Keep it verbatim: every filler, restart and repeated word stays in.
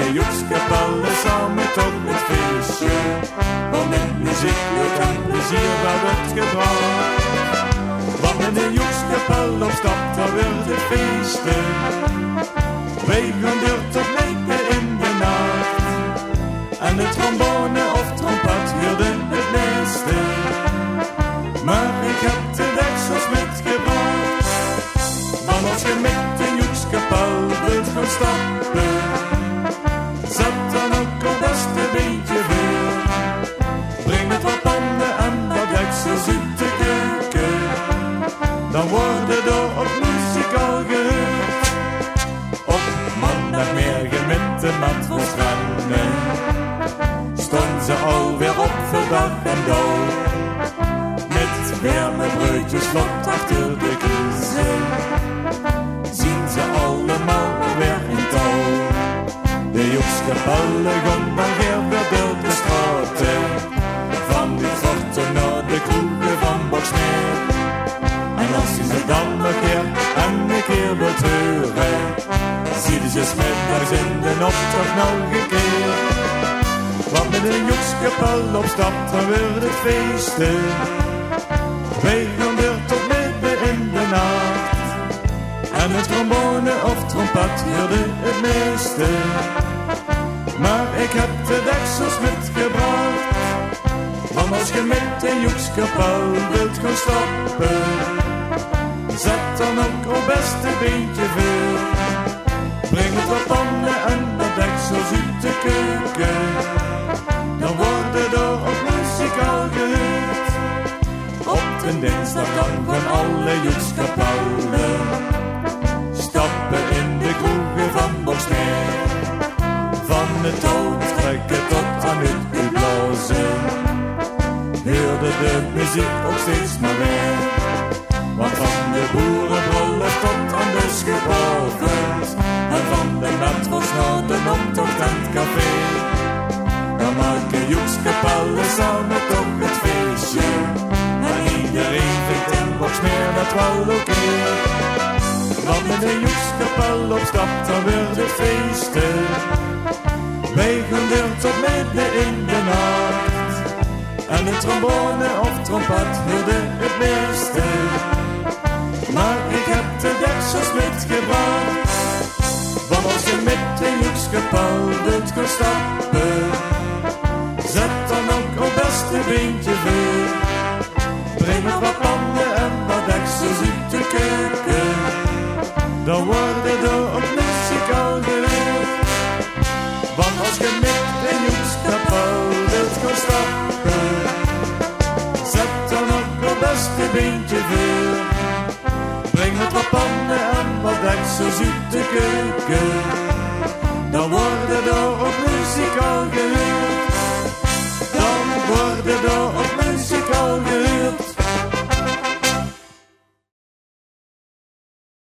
de Joekskapelle samen tot het feestje. Want met muziek, leuk en plezier werd het gebracht. Want met de Joekskapelle op stap, dan werd het feesten. Wij gaan door tot midden in de nacht. En de trombone of trompet huurde het meeste. Maar ik heb de deksels metgebracht. Want als je met de Joekskapelle wilt gaan stappen, zet dan ook al best een beetje veel. Breng met wat pannen en wat deksels uit de keuken. Dan worden er op muzikaal gehoord. Op maandagmorgen met de mat voor stranden stonden ze alweer op voor dag en dauw. Met warme broodjes vlot achter de kiezen zien ze allemaal weer in touw. De Joekskapelle gaan dan weer weer door de straten, van de forten naar de kroegen van Boksmeer. En als je ze dan nog keer en een keer wilt horen, zie je ze smiddags in de optocht nog een keer. Want met de Joekskapelle op stap, dan wordt het feesten. Wij gaan weer tot midden in de nacht. En de trombone of trompet huurde het meeste. Maar ik heb de deksels metgebracht. Want als je met de Joekskapelle wilt gaan stappen, zet dan ook al best een beetje veel. Breng het wat pannen en wat deksels uit de keuken. Dan worden er op muzikaal gehoord. Op de dinsdag dan van alle Joekskapellen stappen in de kroegen van Boksmeer. Van het hout trekken tot aan het geblazen, hoorde de muziek ook steeds maar weer. Want van de boerenbrullen tot aan de schipavond, en van de metros naar de optocht en het café, dan maken Joekskapelle samen toch het feestje. En iedereen vindt in Boksmeer dat wel oké. Want met de Joekskapelle op stap, dan wordt het feesten. Wij gaan door tot midden in de nacht. En de trombone of trompet hoorde het meeste. Maar ik heb de deksels metgebracht. Want als je met de Joekskapelle wilt gaan stappen, zet dan ook al best een beentje veel. Breng nog wat pannen en wat deksels uit de keuken. Dan worden er op muzikaal gehoord. Want als je met de Joekskapelle wilt gaan stappen, zet dan ook al best een beentje veel. Breng nog wat pannen en wat deksels uit de keuken. Dan worden er op muzikaal gehoord.